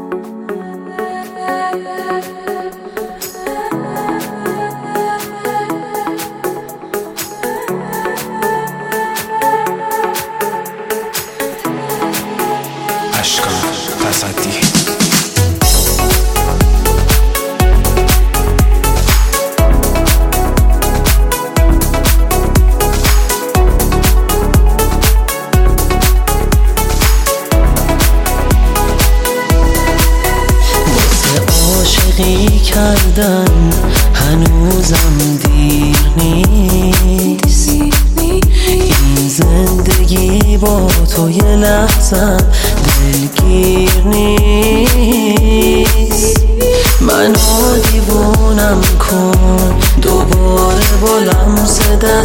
کردن هنوزم دیر نیست. این زندگی با تو یه لحظم دلگیر نیست. منو دیوونم کن دوباره با لمس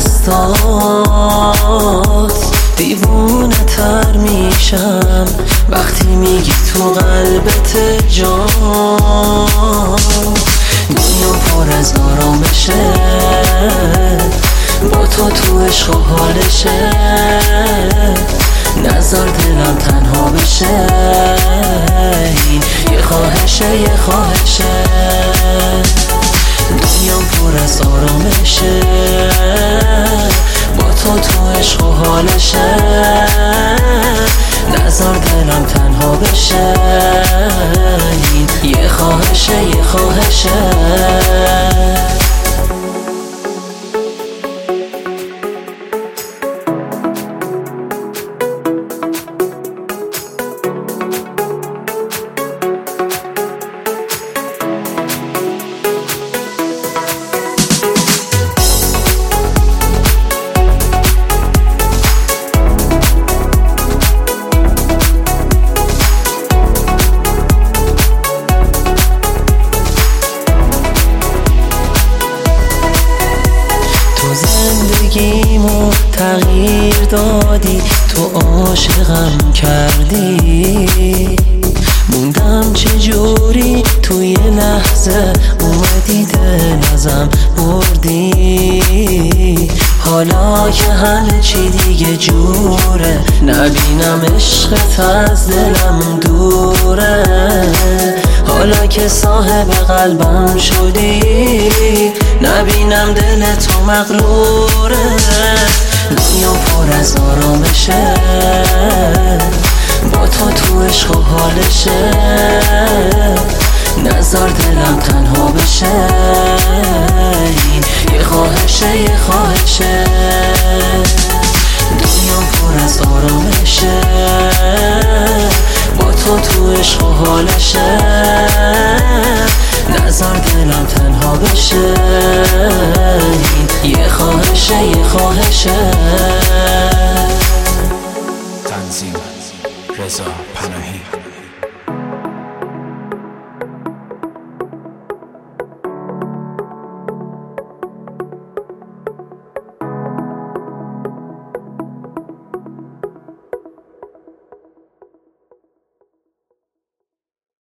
دستات، دیوونه تر میشم وقتی میگی تو قلبت جان. دنیا پر از آرامشه، با تو عشق و حالشه، نذار دلم تنها بشه. این یه خواهشه یه خواهشه. دنیا پر از آرامشه، با تو عشق و حالشه، نذار دلم تنها بشه. این یه خواهشه یه خواهشه. زندگیمو تغییر دادی، تو عاشقم کردی. موندم چجوری توی لحظه اومدی دل ازم بردی. حالا که همه چی دیگه جوره، نبینم عشقت از دلم دوره. حالا که صاحب قلبم شدی، نبینم دل تو مغروره. دنیا پر از آرامشه، با تو عشق و حالشه، نذار دلم تنها بشه. این یه خواهشه یه خواهشه. دنیا پر از آرامشه، با تو عشق و حالشه، نذار دلم تنها بشه.